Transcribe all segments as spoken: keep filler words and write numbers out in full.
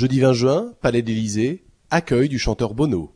Jeudi vingt juin, Palais d'Élysée, accueil du chanteur Bono.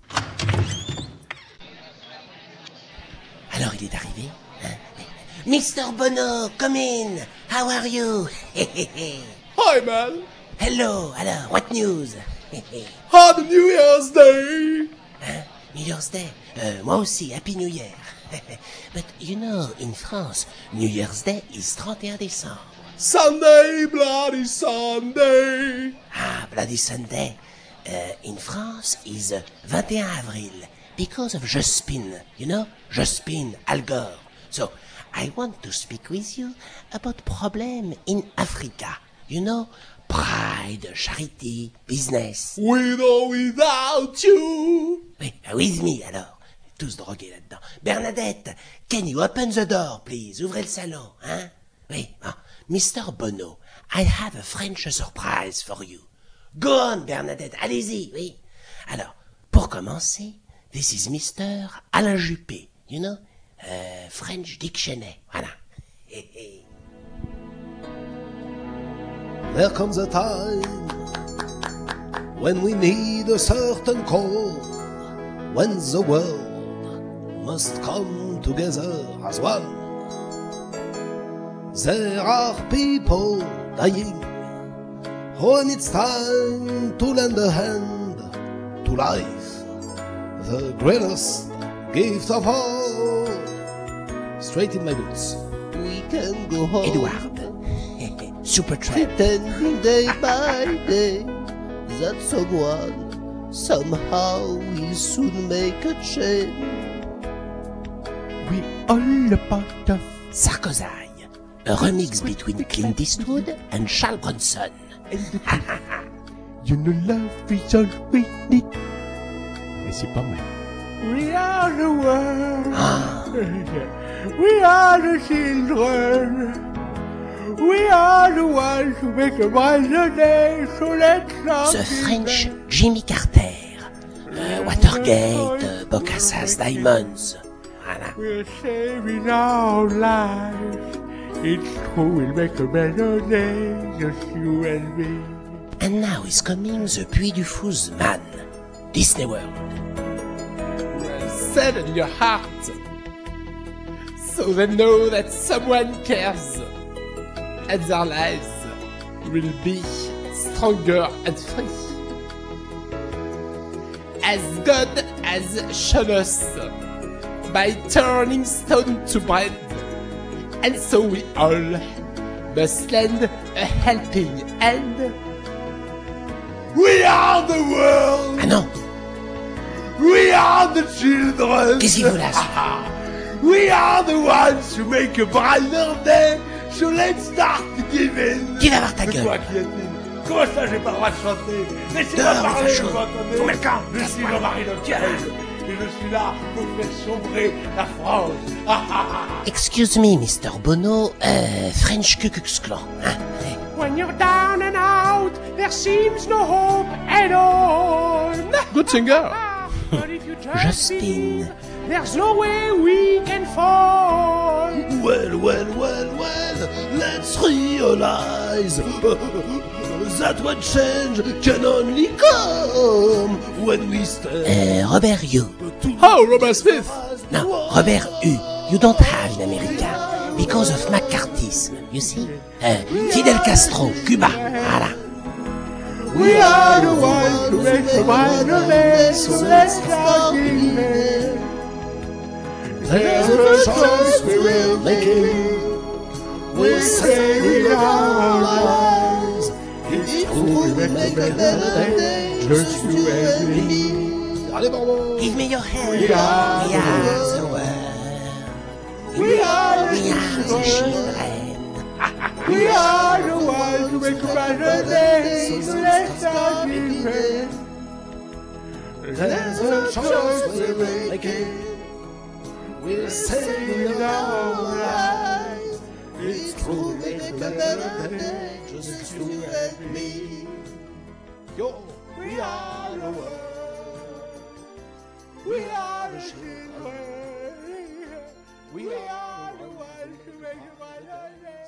Alors il est arrivé, hein? Mister Bono, come in. How are you? Hi man! Hello, alors, what news? Happy New Year's Day! Hein? New Year's Day? Euh, moi aussi, Happy New Year. But you know, in France, New Year's Day is trente et un décembre. Sunday, Bloody Sunday! Ah, Bloody Sunday. Uh, in France is uh, vingt et un avril because of Jospin, you know, Jospin, Al Gore. So, I want to speak with you about problem in Africa. You know, pride, charity, business. With or without you! Oui, with me alors. Tous drogués là-dedans. Bernadette, can you open the door, please? Ouvrez le salon, hein? Oui, bon. Mister Bono, I have a French surprise for you. Go on, Bernadette, allez-y, oui. Alors, pour commencer, this is Mister Alain Juppé, you know, uh, French Dictionary, voilà. There comes a time when we need a certain call, when the world must come together as one. There are people dying when it's time to lend a hand to life, the greatest gift of all. Straight in my boots. We can go home. Edward, super trap. Pretending day by day that someone somehow will soon make a change. We all about of Sarkozy, a remix between Clint Eastwood and Charles Bronson. You know love is all we need. Et c'est pas mal. We are the world. Ah. We are the children. We are the ones who make a brighter day. So let's not The be French bad. Jimmy Carter, uh, Watergate, uh, Bocassa's Diamonds. Voilà. We're saving our lives. It's true, we'll make a better day, just you and me. And now is coming the Puy du Fou man, Disney World. Well said in your heart, so they know that someone cares, and their lives will be stronger and free. As God has shown us, by turning stone to bread, and so we all must lend a helping hand. We are the world. Ah non, We are the children. qu'est-ce qu'il veut là, celui-là? We are the ones who make a brighter day. So let's start giving. Qui va voir ta Mais gueule? quoi, qui est-il? Comment ça, j'ai pas le droit de chanter? Laissez-moi Dehors, parler, facho. vous entendez? Faut mettre le camp. Je suis le mari de Pierre. Et je suis là pour faire sombrer la France. Ah, ah, ah. Excuse me, Mister Bono, uh, French Ku Klux Klan, hein? When you're down and out, there seems no hope at all. Good singer. But if you just Jospin. believe, there's no way we can fall. Well, well, well, well, let's realize uh, that what change can only come when we stand. Uh, Robert U. Oh, Robert Smith! No, Robert U. You don't have in America because of McCarthyism, you see? Uh, Fidel Castro, Cuba, voilà. We are the ones who make the brighter day, so let's start giving. There's a choice we will make. We're saving our lives. It's true, we make a better day, just you and me. Allez, Bourbon! Give me your hand. We are We are the world. We are We the are the children. We are the ones who make a brighter day, so let's start giving. There's a choice we're making. We're saving our lives. It's true, we make a better day, just you and me. Yo, we are the world. We are the children. We are the ones who make a brighter day.